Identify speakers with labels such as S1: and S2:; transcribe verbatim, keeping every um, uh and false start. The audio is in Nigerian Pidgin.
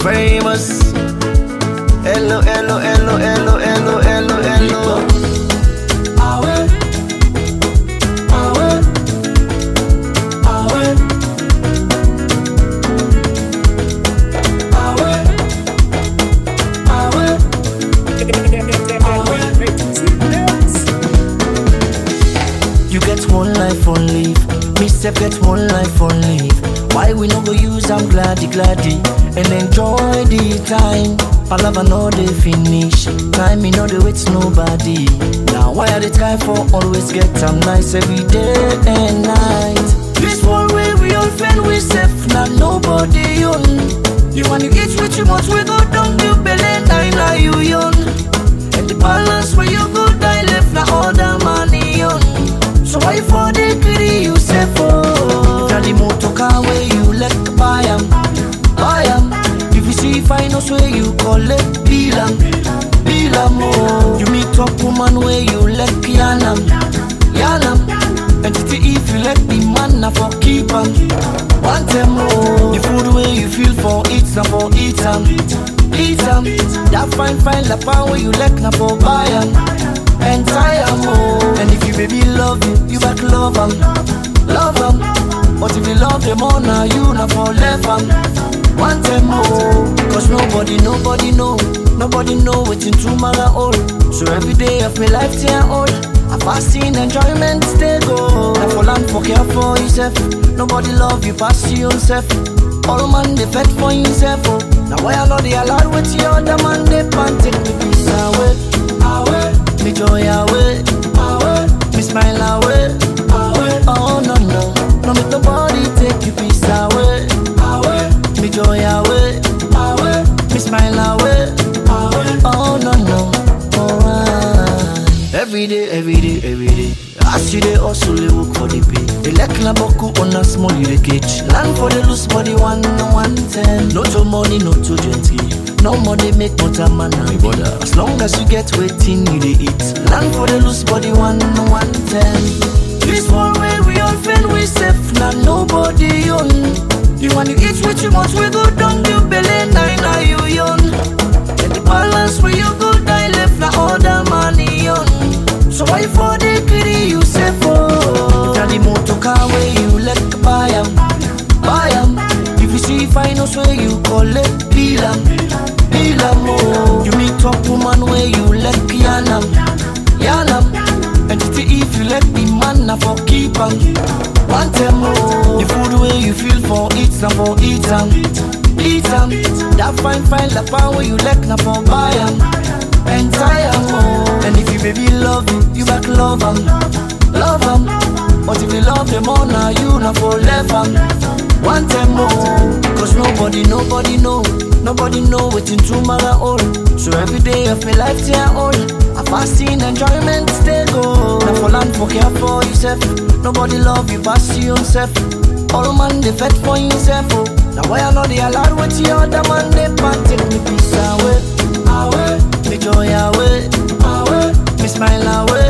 S1: famous. Hello, hello, hello, hello, hello, hello, hello.
S2: Awe, awe, awe, awe, awe.
S1: You get one life on leave. Me self get one life on leave. Why we no go use am gladdy gladdy and enjoy the time? Palava no dey finish. Time me no dey wait nobody. Now why are they try for always get am nice every day and night? This one way we all friend we safe now nobody own. You want to eat with you much we go down you belly nine now you young. And the balance where you go die left now all the money on. So why for the greedy you say for? Now the motor car where you let buy am, buy am. If you see finance where you call it bilam, bilam oh. You meet up woman where you let yanam, yanam. And if you let the man na for keep am, want them oh. The food where you feel for eat na for eat am, eat am. That fine fine la pan where you let na for buy am. And tie am oh. And if you baby love you, you back love am, love am. But if you love them all now, you not for left am. Want them more. Cause nobody, nobody know, nobody know what's in tomorrow all. So every day of my life till I'm old, I fasting enjoyment stay go. Now for land for care for yourself. Nobody love you pass your own self. All man they fed for himself oh. Now why I know they allowed with the other man they can't take me peace away, away. Me joy away, away. Me smile away, away. Oh no no, no make nobody take you peace away, away. Me joy away, away. Me smile away, away. Oh no no, alright. Every day, every day, every day. I see they also they work for the pay. They like na boku on a small you cage. Land for the loose body one no one ten. No to money, no to gently. No money make motor man and bother. As long as you get waiting you they eat. Land for the loose body one no one ten. This one way we all friend we safe now nobody own. You want to eat with you much we go down you belly nine now you young. And the balance where you go die left now all the money on. So why for the greedy you say for? Now the motor car where you let buy am, buy am. If you see finance where you call it bilam, bilam oh. You meet up woman where you let yanam, yanam. And if you let the man na for keep am, want them oh. The food where you feel for eat na for eat am, eat am. That fine fine la pan where you let na for buy am, and tie am oh. And if you baby love you, you back love am, love am. But if you love them all now, you not for left am, want them more. Cause nobody, nobody know, nobody know what's in tomorrow all. So every day of my life till I'm old, I fasting enjoyment stay go. Now for land for care for yourself. Nobody love you pass your own self. All man they fed for himself oh. Now why I know they allowed with the other man they can't take me peace away, away. Me joy away, away. Me smile away.